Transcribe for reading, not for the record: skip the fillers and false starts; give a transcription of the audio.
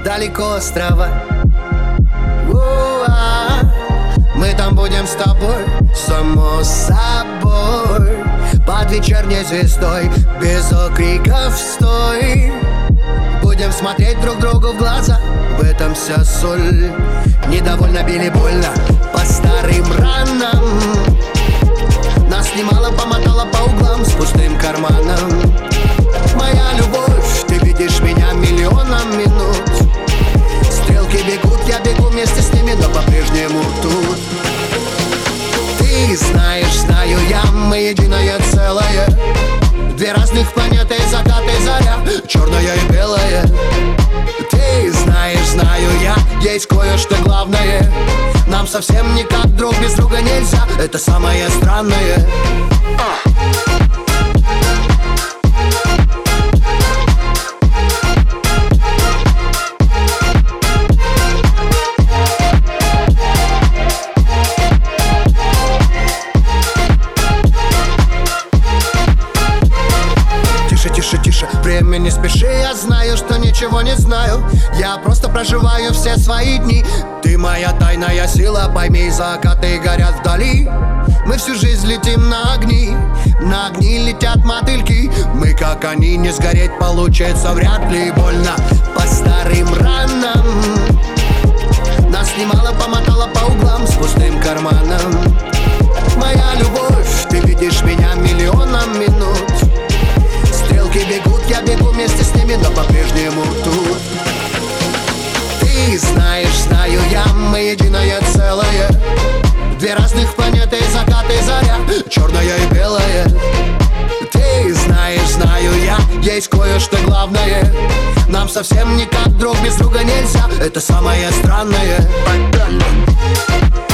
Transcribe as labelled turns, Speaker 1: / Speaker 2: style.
Speaker 1: далеко острова. Мы там будем с тобой, само собой, под вечерней звездой, без окриков стой. Будем смотреть друг другу в глаза, в этом вся соль. Недовольно били больно по старым ранам. Нас немало помотало по углам с пустым карманом. Моя любовь, ты видишь меня миллионом минут. Стрелки бегут, я бегу вместе с ними, но по-прежнему тут. Ты знаешь, знаю я, мы единое целое. Две разных планеты, закат и заря, черное и белое. Ты знаешь, знаю я, есть кое-что главное. Нам совсем никак друг без друга нельзя, это самое странное. Тише, тише, время не спеши, я знаю, что ничего не знаю. Я просто проживаю все свои дни. Ты моя тайная сила, пойми, закаты горят вдали. Мы всю жизнь летим на огни летят мотыльки. Мы как они, не сгореть получается вряд ли. Больно по старым ранам. Нас немало помотало по углам с пустым карманом. Моя любовь, ты видишь меня миллионом минут. Стрелки бегут, я бегу вместе с ними, но по-прежнему тут. Ты знаешь, знаю я, мы единое целое. Две разных планеты, закат и заря, черное и белое. Ты знаешь, знаю я, есть кое-что главное. Нам совсем никак друг без друга нельзя, это самое странное.